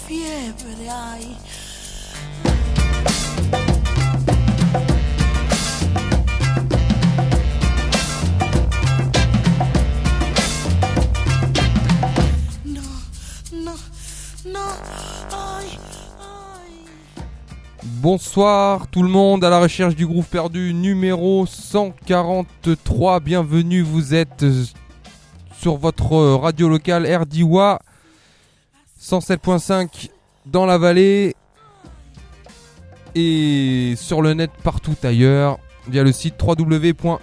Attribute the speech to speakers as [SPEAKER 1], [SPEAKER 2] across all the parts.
[SPEAKER 1] fiebre hay.
[SPEAKER 2] Bonsoir tout le monde, à la recherche du groupe perdu numéro 143. Bienvenue, vous êtes sur votre radio locale RDIWA 107.5 dans la vallée et sur le net partout ailleurs via le site www.rdwa.fr.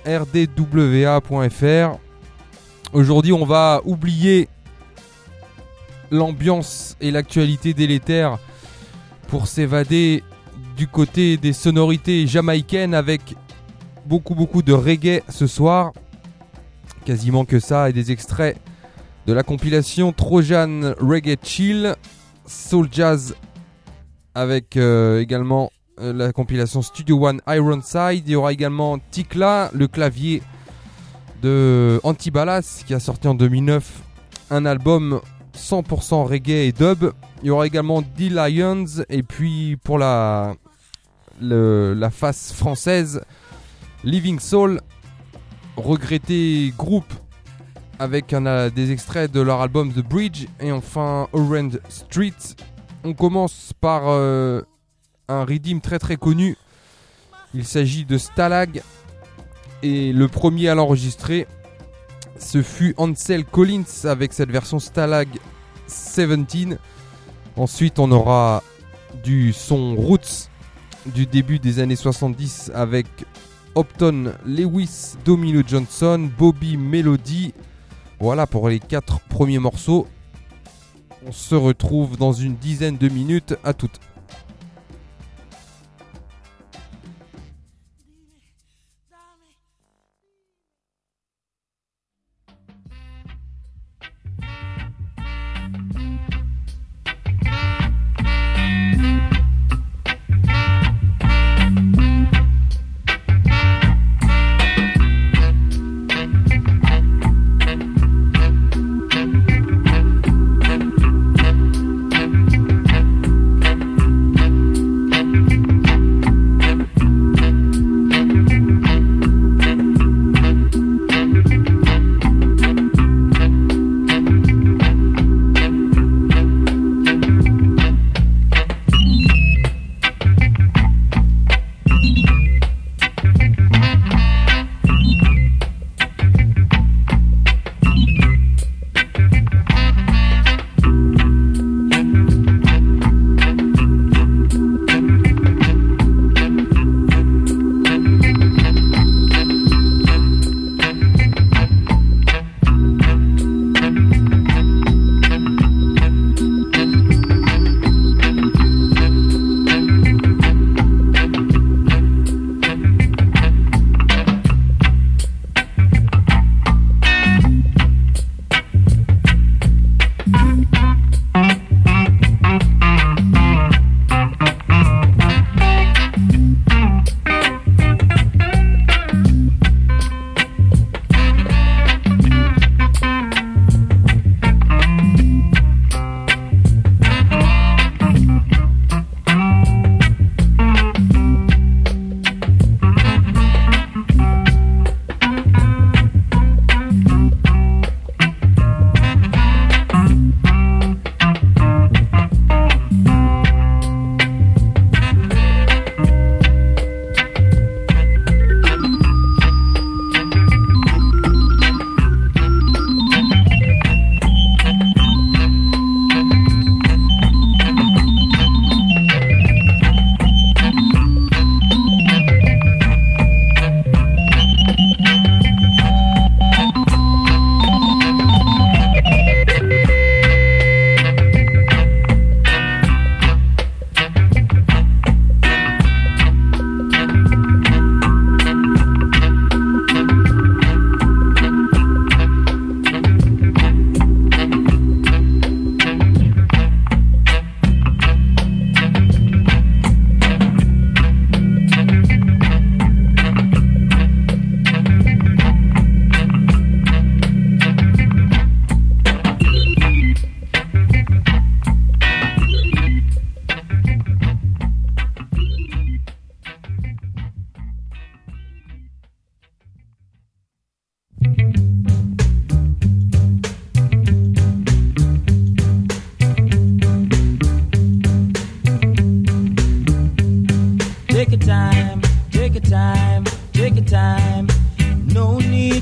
[SPEAKER 2] Aujourd'hui, on va oublier l'ambiance et l'actualité délétère pour s'évader du côté des sonorités jamaïcaines avec beaucoup de reggae ce soir. Quasiment que ça et des extraits de la compilation Trojan Reggae Chill, Soul Jazz avec également la compilation Studio One Ironside. Il y aura également Tikla, le clavier de Antibalas qui a sorti en 2009 un album 100% reggae et dub. Il y aura également D-Lions et puis pour la face française, Living Soul, regretté groupe avec des extraits de leur album The Bridge et enfin Orange Street. On commence par un redeem très connu. Il s'agit de Stalag et le premier à l'enregistrer ce fut Ansel Collins avec cette version Stalag 17. Ensuite on aura du son Roots du début des années 70 avec Upton Lewis, Domino Johnson, Bobby Melody. Voilà pour les 4 premiers morceaux. On se retrouve dans une dizaine de minutes. À toutes.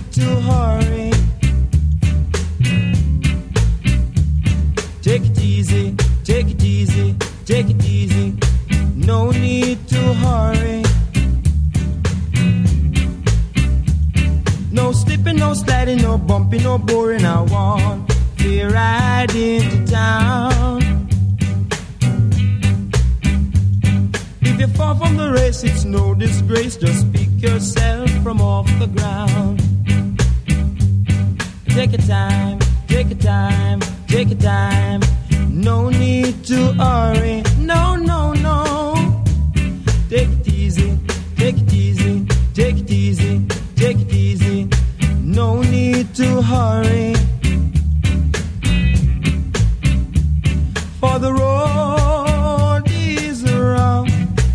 [SPEAKER 1] need to hurry. Take it easy, take it easy, take it easy. No need to hurry. No slipping, no sliding, no bumping, no boring. I want to ride into town. If you fall from the race, it's no disgrace. Just pick yourself from off the ground. Take your time, take your time, take your time. No need to hurry. No, no, no. Take it easy, take it easy, take it easy, take it easy. No need to hurry. For the road is rough,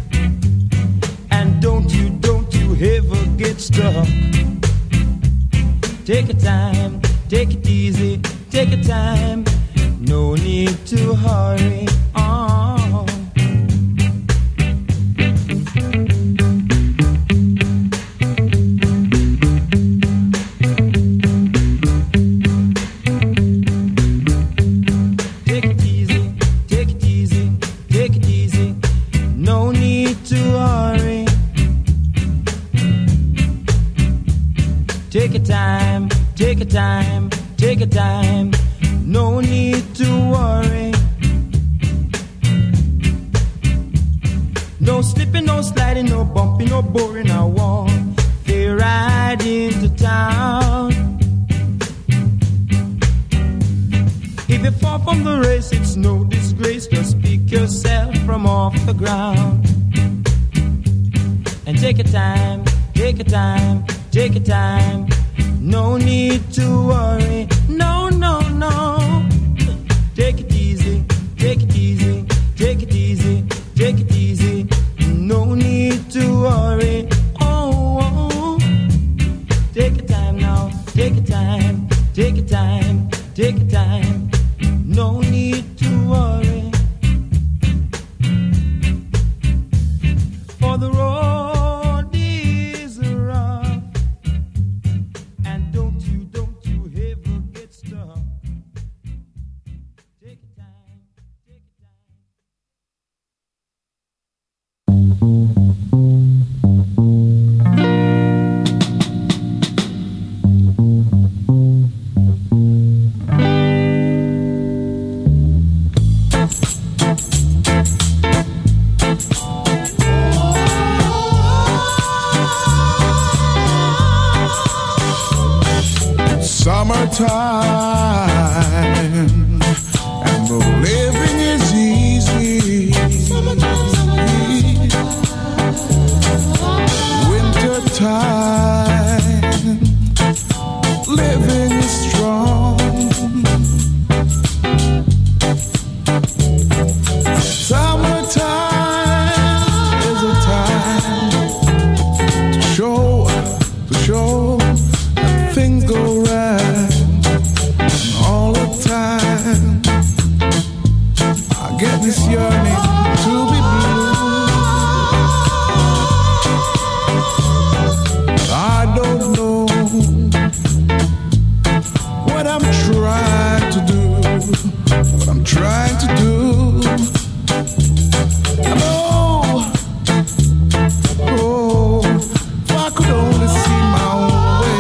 [SPEAKER 1] and don't you ever get stuck. Take your time, take it easy, take your time. No need to hurry. Oh. Take it easy, take it easy, take it easy. No need to hurry. Take your time, take your time, take your time. No need to worry. No slipping, no sliding, no bumping, no boring. I want to ride into town. If you fall from the race, it's no disgrace. Just pick yourself from off the ground. And take your time, take your time, take your time. No need to worry. No, no, no. Take it easy, take it easy, take it easy, take it easy. No need to worry. Oh, oh. Take your time now, take your time, take your time, take your time. No need to worry. For the road is rough, and don't you ever get stuck. Take your time, take your time.
[SPEAKER 3] Summertime, and the living is easy. Wintertime, living is strong. Summertime is a time to show that things go right. All the time I get this yearning to be blue. I don't know what I'm trying to do, what I'm trying to do. I know, oh, if I could only see my own way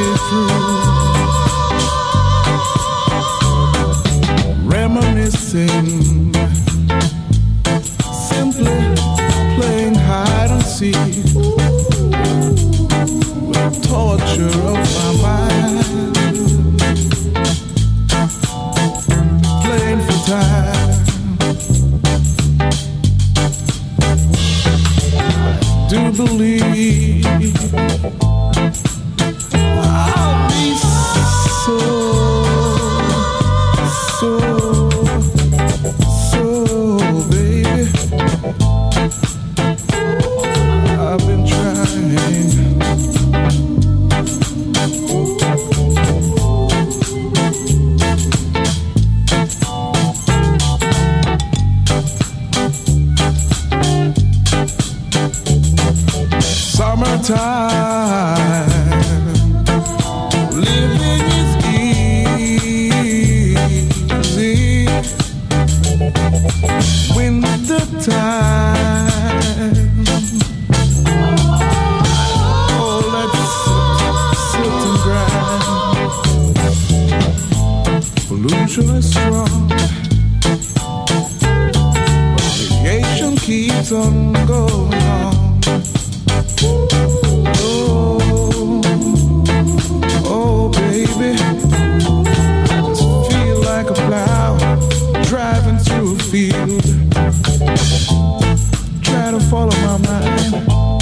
[SPEAKER 3] through. Reminiscing, simply playing hide and seek, with the torture of my mind, playing for time. Do believe I'll be so baby, I've been trying. Summertime, pollution is strong. Radiation keeps on going on. Oh, baby, I just feel like a plow driving through a field. Try to follow my mind.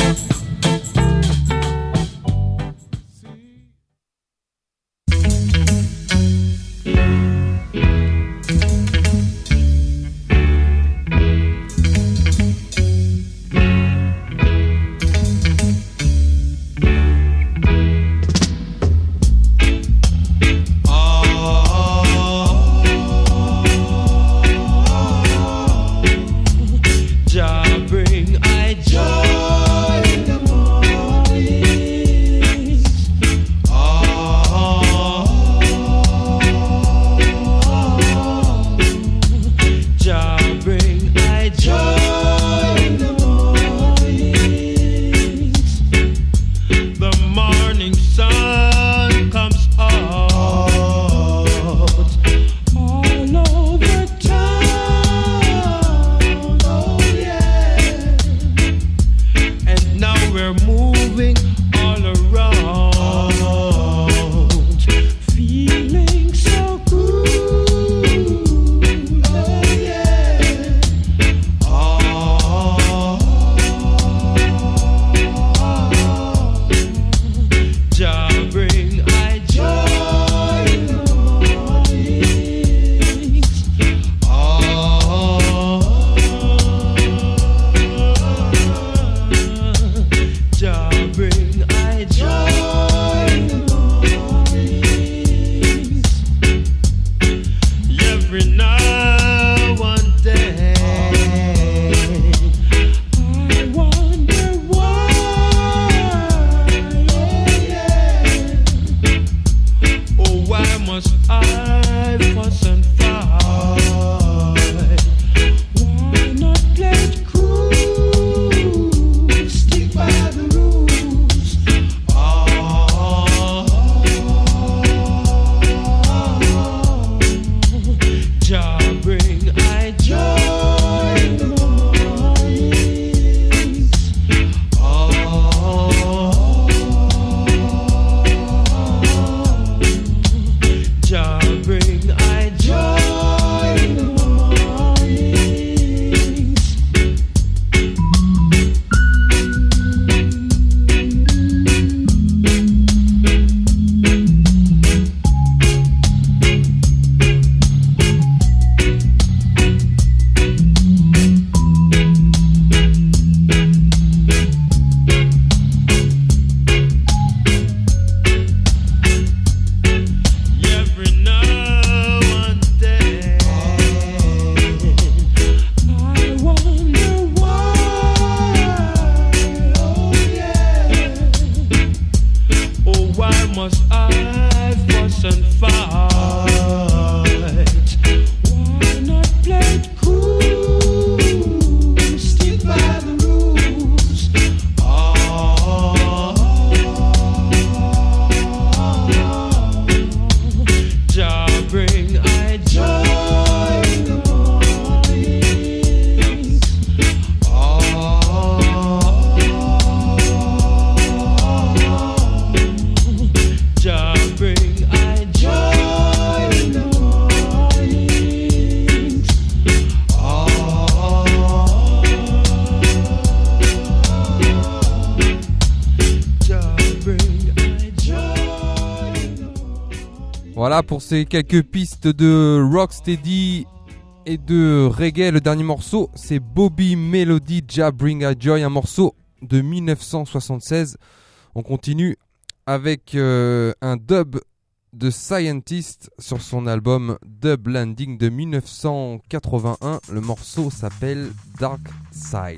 [SPEAKER 2] Voilà pour ces quelques pistes de rocksteady et de reggae. Le dernier morceau, c'est Bobby Melody Jah Bring a Joy, un morceau de 1976. On continue avec un dub de Scientist sur son album Dub Landing de 1981. Le morceau s'appelle Dark Side.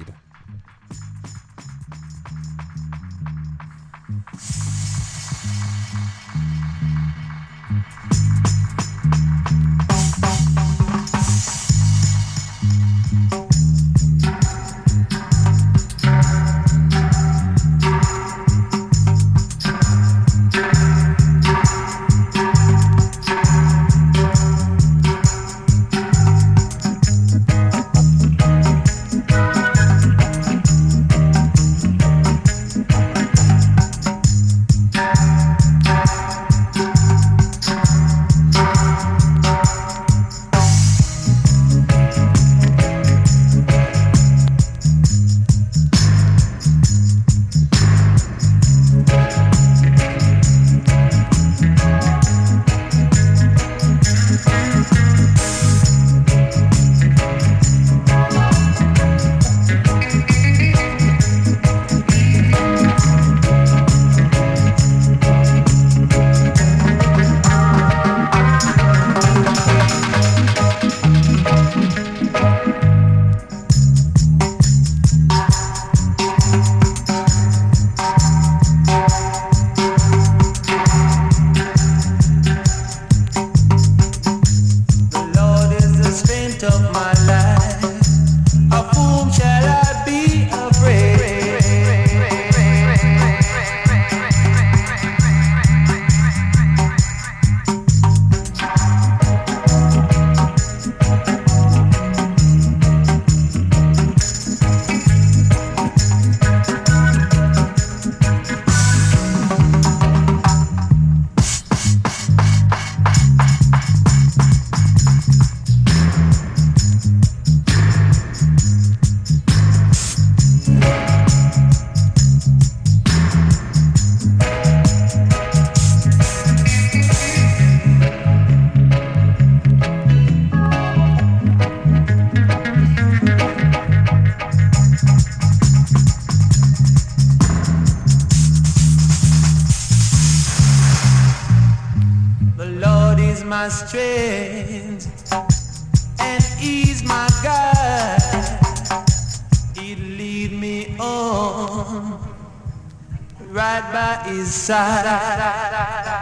[SPEAKER 1] is my strength and He's my guide. He'd lead me on right by His side.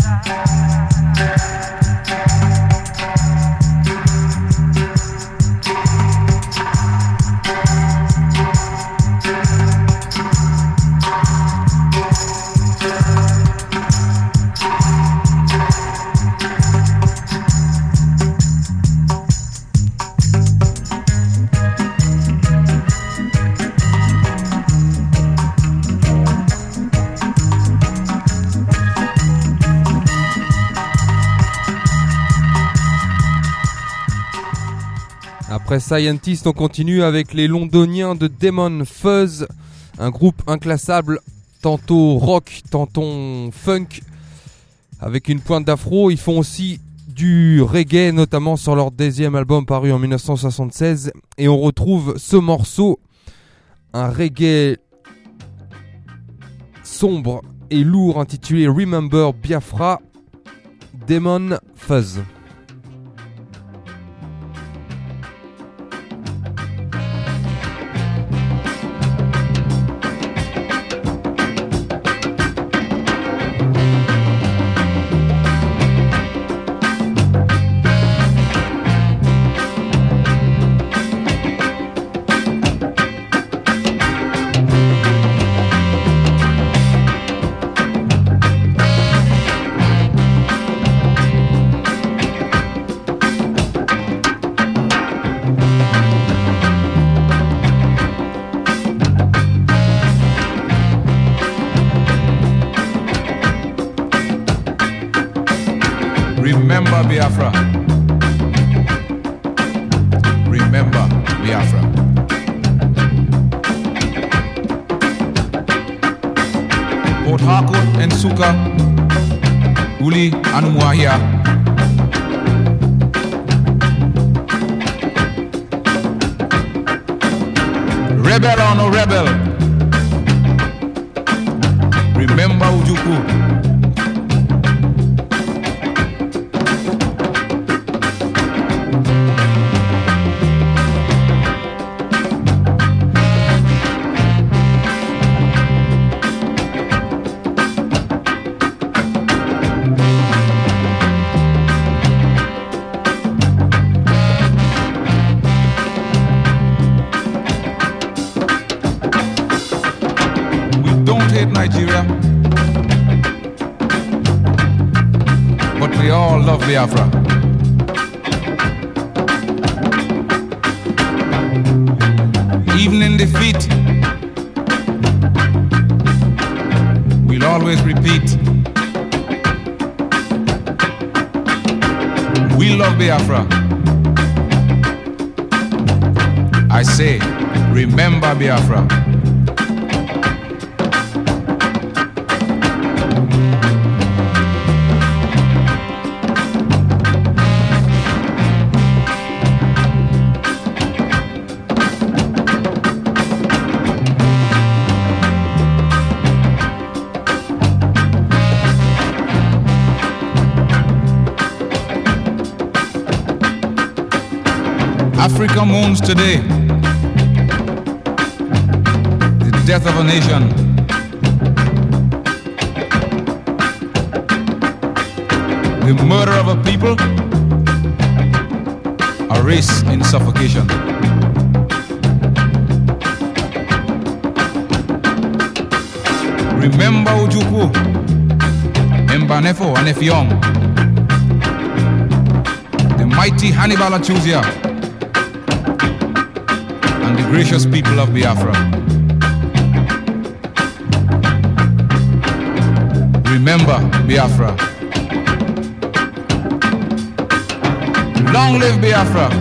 [SPEAKER 2] Après Scientist, on continue avec les londoniens de Demon Fuzz, un groupe inclassable, tantôt rock, tantôt funk, avec une pointe d'afro. Ils font aussi du reggae, notamment sur leur deuxième album paru en 1976. Et on retrouve ce morceau, un reggae sombre et lourd intitulé Remember Biafra, Demon Fuzz.
[SPEAKER 3] Remember Biafra. Remember Biafra. Port Harcourt and Suka, Uli Anumuahia. Rebel or no rebel, remember Ujuku. Nigeria, but we all love Biafra. Even in defeat, we'll always repeat, we love Biafra. I say, remember Biafra. Africa mourns today the death of a nation. The murder of a people, a race in suffocation. Remember Ojukwu, Mbanefo and Effiong, the mighty Hannibal Achuzia, and the gracious people of Biafra. Remember Biafra. Long live Biafra.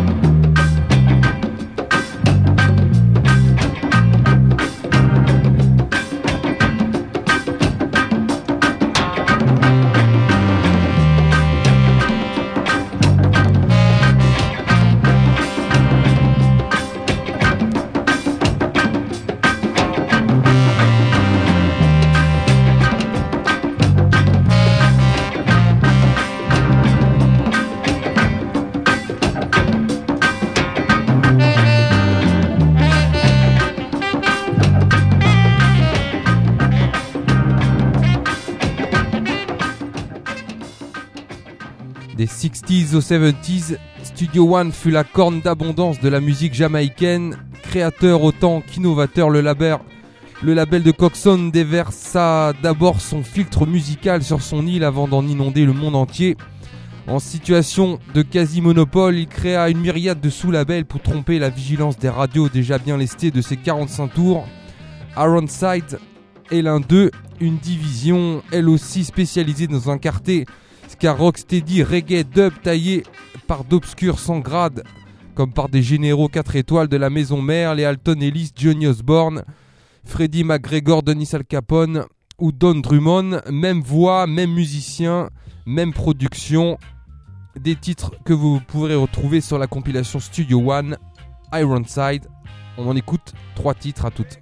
[SPEAKER 2] Des 60s aux 70s, Studio One fut la corne d'abondance de la musique jamaïcaine. Créateur autant qu'innovateur, le label de Coxsone déversa d'abord son filtre musical sur son île avant d'en inonder le monde entier. En situation de quasi-monopole, il créa une myriade de sous-labels pour tromper la vigilance des radios déjà bien lestées de ses 45 tours. Ironside est l'un d'eux, une division elle aussi spécialisée dans un quartet ska rocksteady reggae dub taillé par d'obscurs sans grade, comme par des généraux 4 étoiles de la maison mère, les Alton Ellis, Johnny Osborne, Freddie McGregor, Dennis Al Capone ou Don Drummond. Même voix, même musicien, même production. Des titres que vous pourrez retrouver sur la compilation Studio One, Ironside. On en écoute 3 titres à toutes.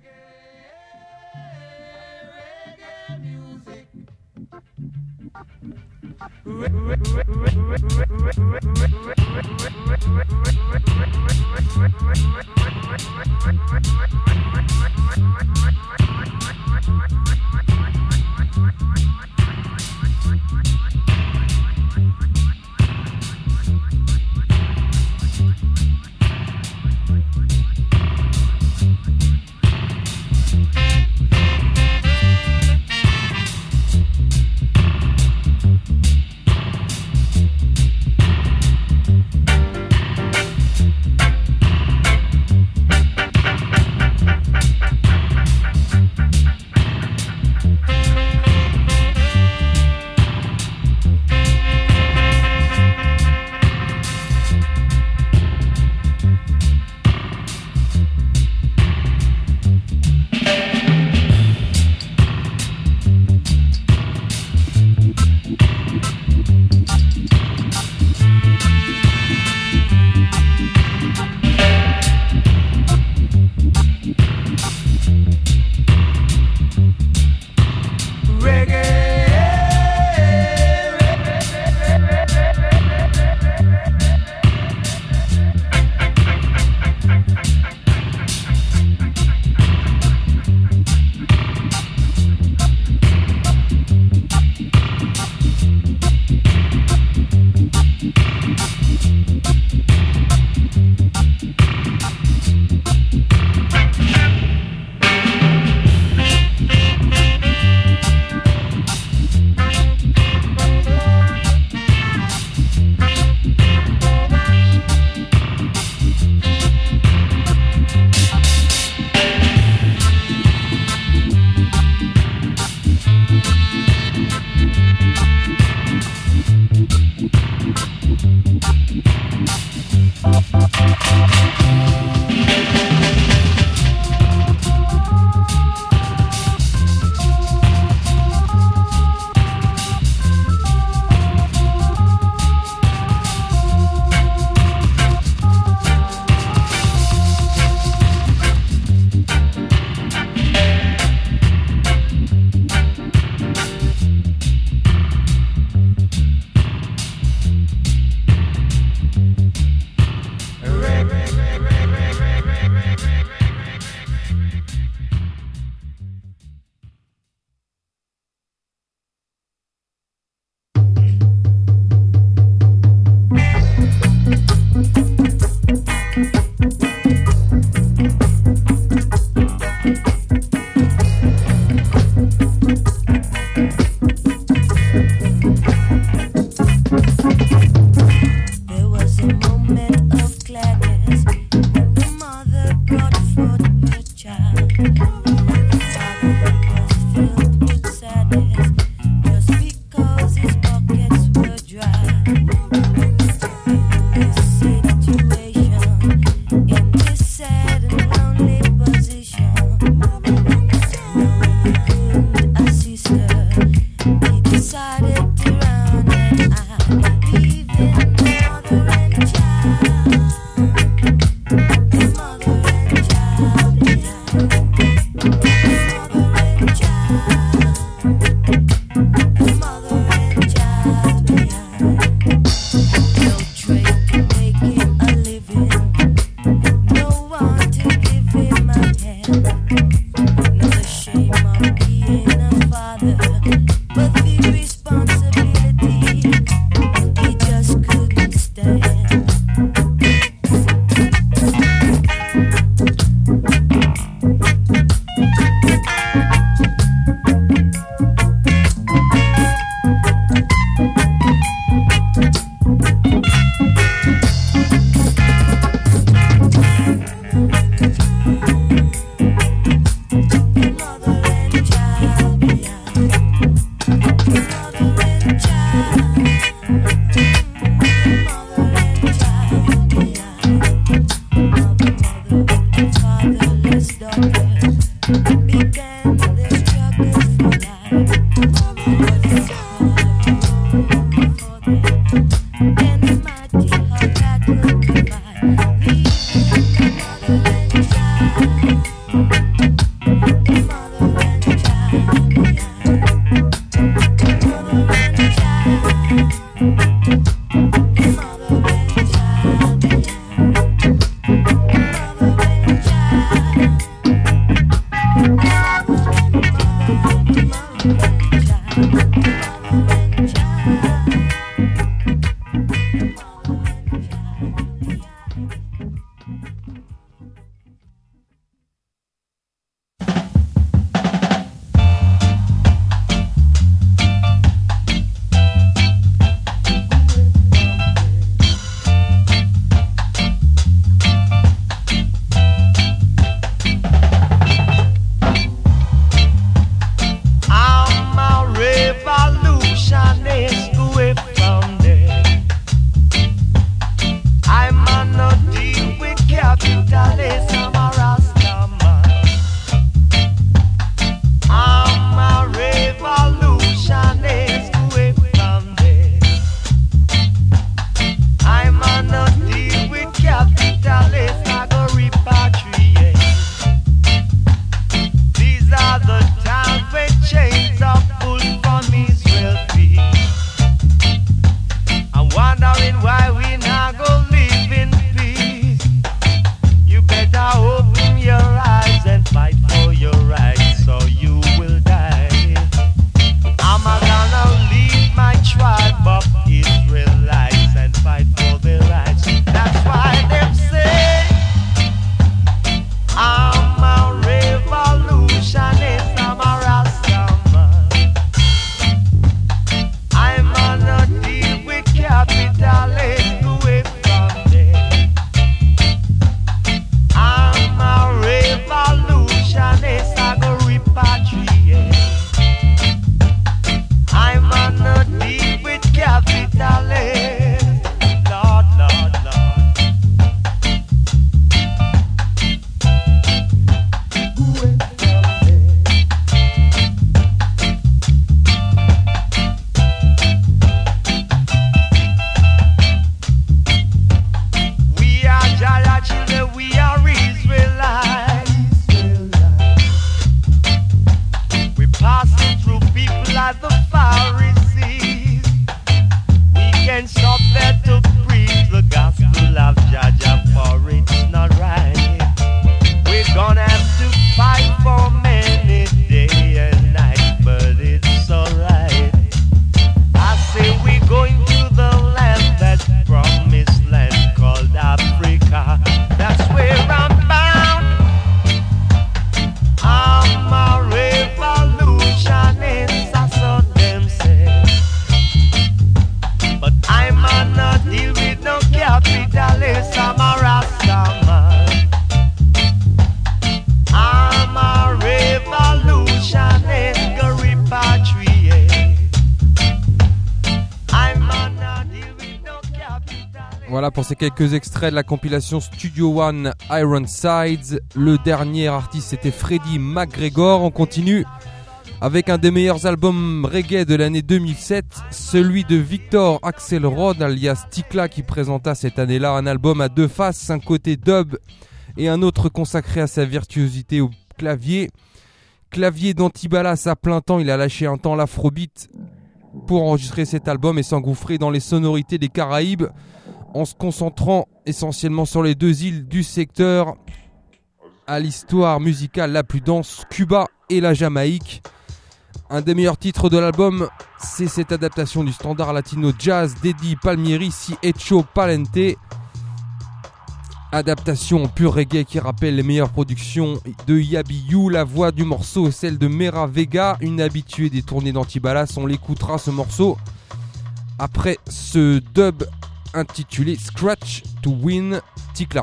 [SPEAKER 2] Voilà pour ces quelques extraits de la compilation Studio One Ironsides. Le dernier artiste c'était Freddie McGregor. On continue avec un des meilleurs albums reggae de l'année 2007, celui de Victor Axelrod alias Tikla, qui présenta cette année-là un album à deux faces, un côté dub et un autre consacré à sa virtuosité au clavier. Clavier d'Antibalas à plein temps, il a lâché un temps l'afrobeat pour enregistrer cet album et s'engouffrer dans les sonorités des Caraïbes en se concentrant essentiellement sur les deux îles du secteur à l'histoire musicale la plus dense, Cuba et la Jamaïque. Un des meilleurs titres de l'album, c'est cette adaptation du standard latino jazz d'Eddie Palmieri, Si Hecho Palente. Adaptation en pur reggae qui rappelle les meilleures productions de Yabi You. La voix du morceau est celle de Mera Vega, une habituée des tournées d'Antibalas. On l'écoutera ce morceau après ce dub intitulé Scratch to Win Tikla.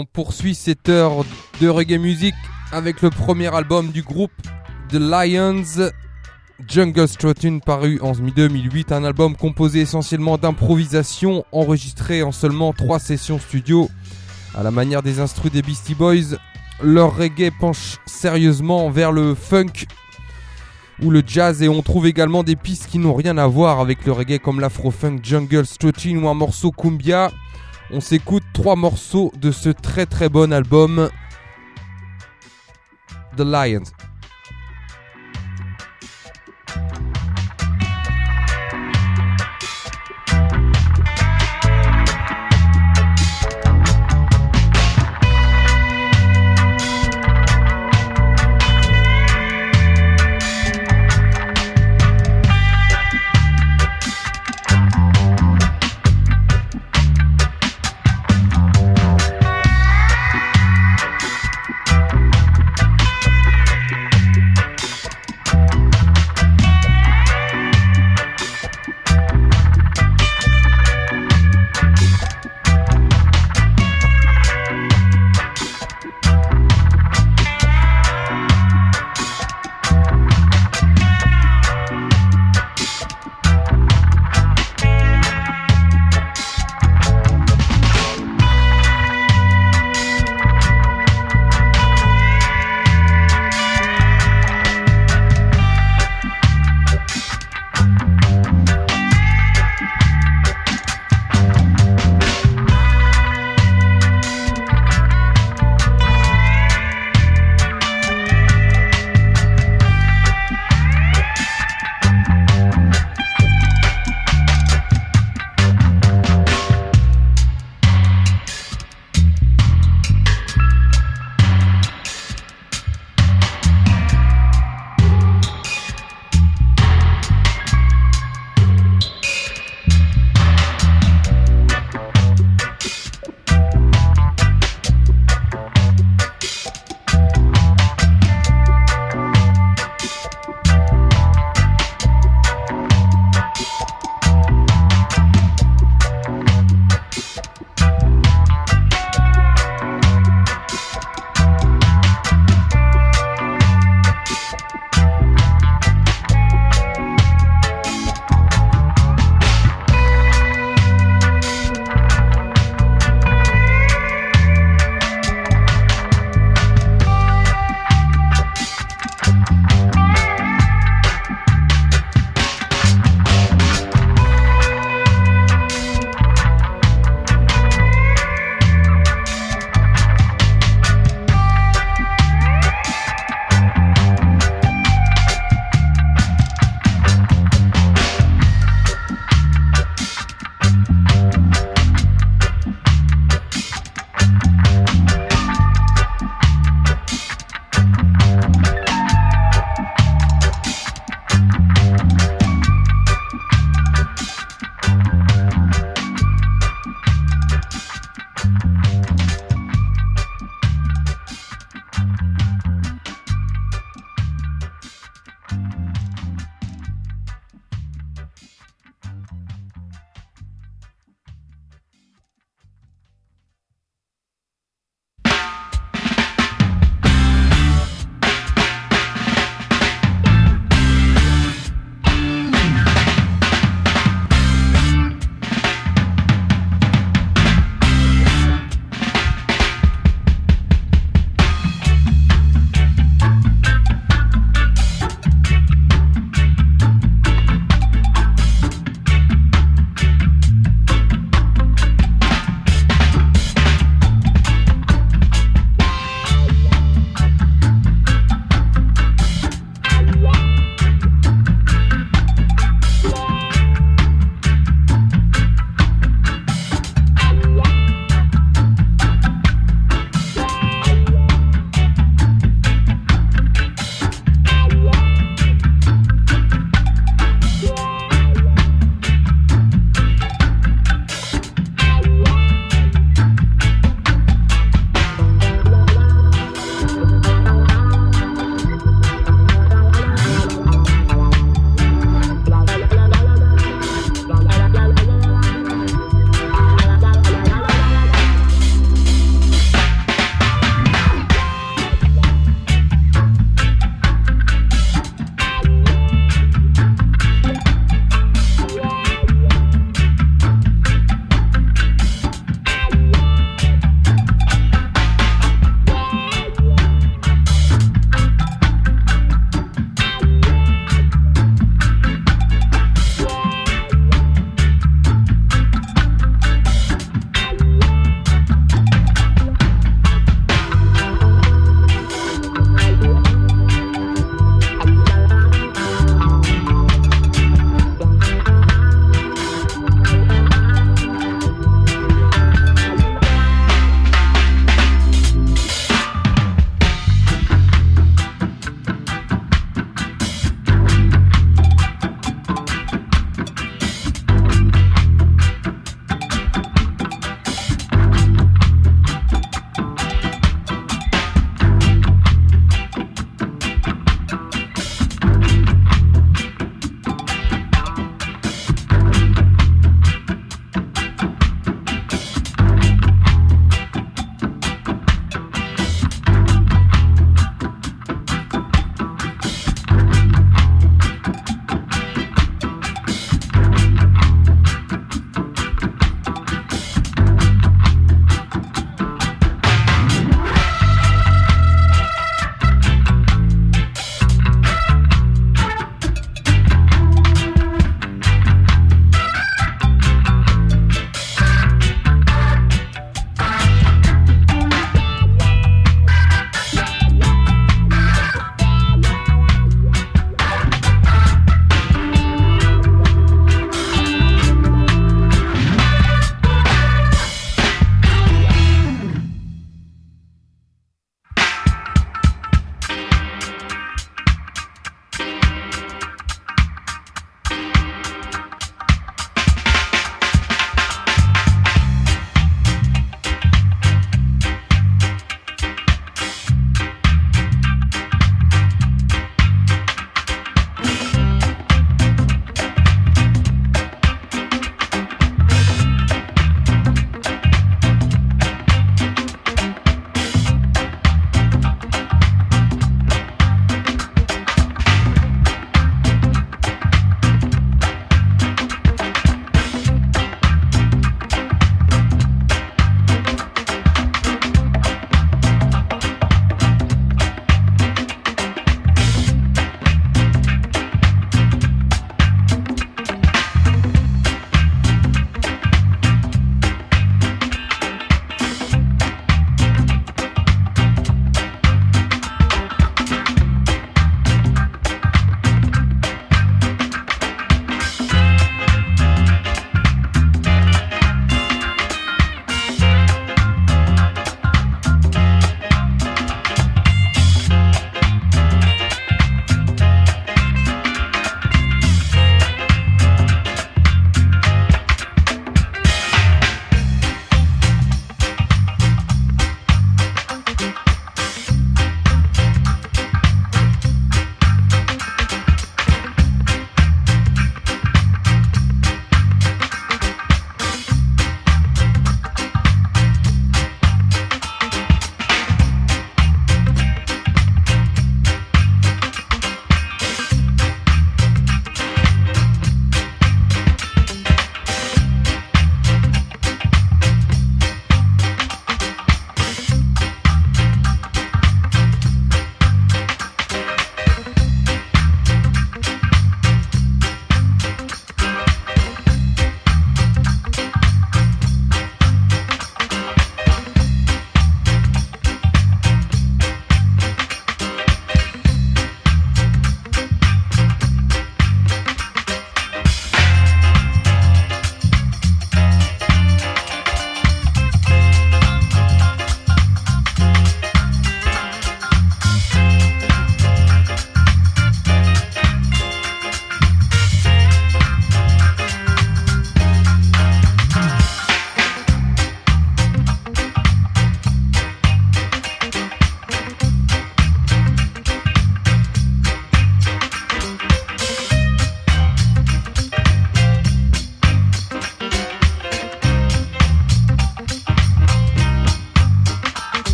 [SPEAKER 2] on poursuit cette heure de reggae music avec le premier album du groupe The Lions, Jungle Strutting, paru en 2008, un album composé essentiellement d'improvisation, enregistré en seulement 3 sessions studio. À la manière des instrus des Beastie Boys, leur reggae penche sérieusement vers le funk ou le jazz, et on trouve également des pistes qui n'ont rien à voir avec le reggae comme l'afro-funk Jungle Strutting ou un morceau Cumbia. On s'écoute 3 morceaux de ce très très bon album The Lions.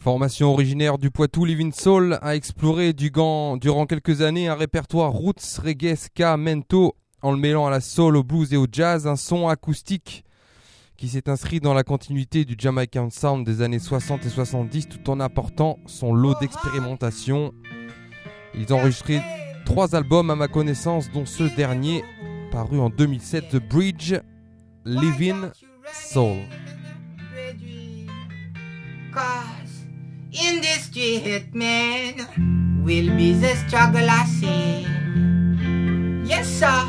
[SPEAKER 2] Formation originaire du Poitou, Living Soul a exploré durant quelques années un répertoire roots, reggae, ska, mento, en le mêlant à la soul, au blues et au jazz, un son acoustique qui s'est inscrit dans la continuité du Jamaican Sound des années 60 et 70 tout en apportant son lot d'expérimentation. Ils ont enregistré 3 albums à ma connaissance, dont ce dernier paru en 2007, The Bridge, Living Soul.
[SPEAKER 4] In the street, man, will be the struggle I see. Yes, sir.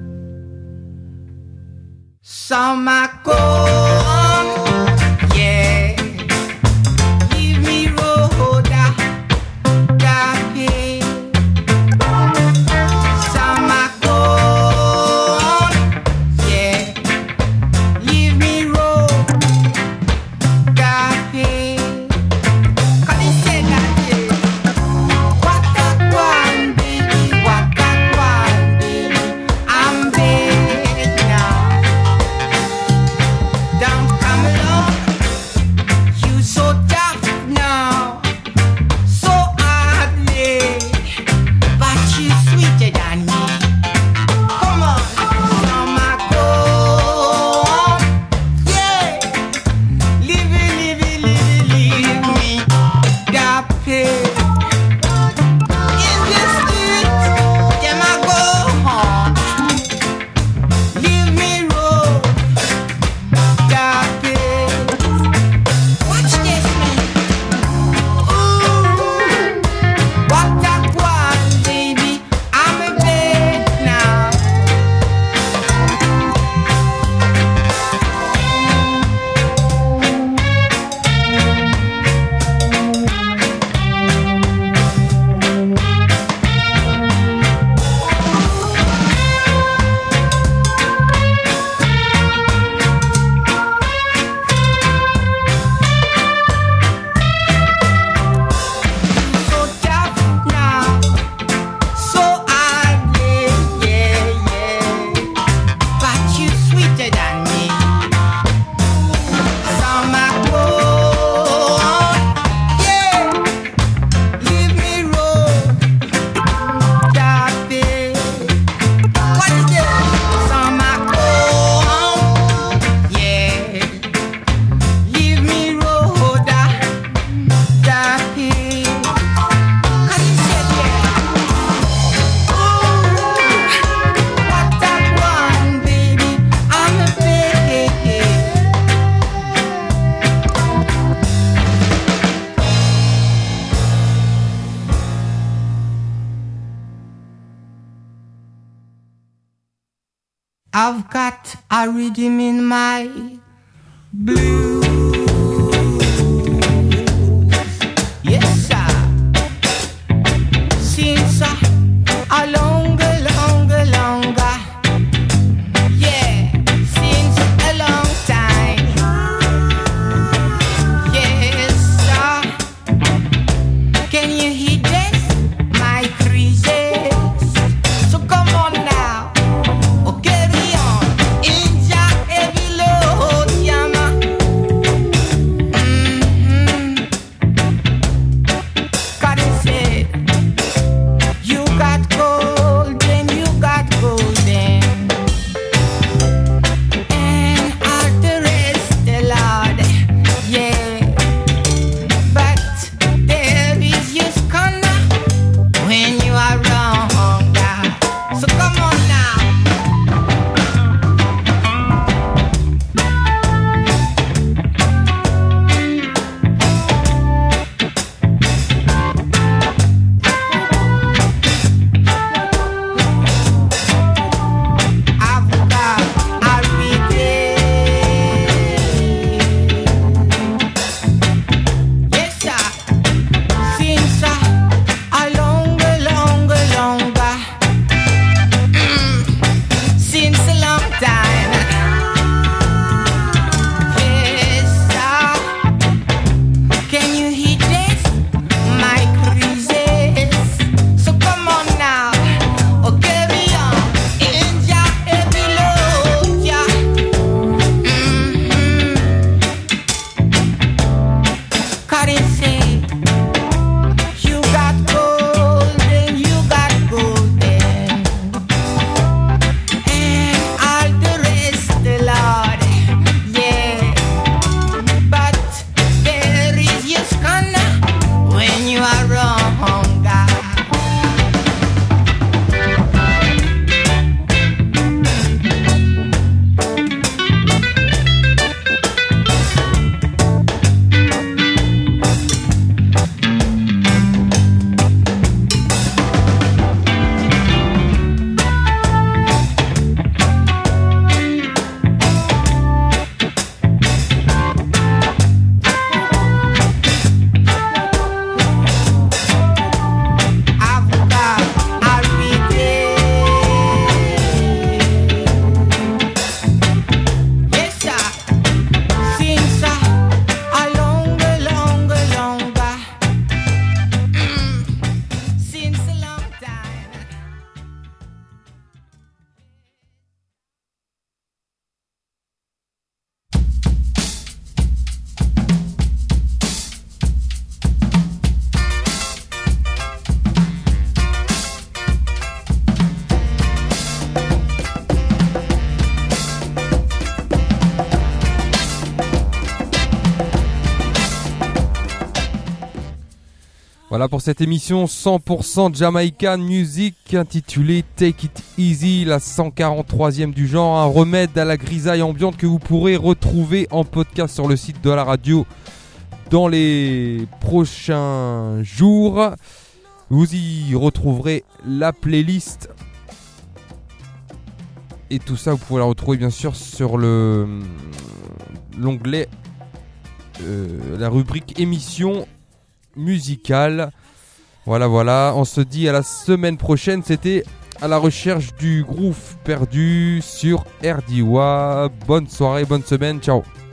[SPEAKER 4] Some are gone, yeah. Give me road, happy. Some are gone, yeah. Leave me road, happy. I've got a rhythm in my blues. Yes, sir. Since a longer, yeah, since a long time. Yes, sir. Can you hear this? My creases. So come on now. Okay.
[SPEAKER 2] Voilà pour cette émission 100% Jamaican Music intitulée Take It Easy, la 143e du genre, un remède à la grisaille ambiante que vous pourrez retrouver en podcast sur le site de la radio dans les prochains jours. Vous y retrouverez la playlist et tout ça vous pouvez la retrouver bien sûr sur l'onglet la rubrique émission musicale. Voilà, on se dit à la semaine prochaine. C'était À la recherche du groove perdu sur RDIWA. Bonne soirée, bonne semaine, ciao.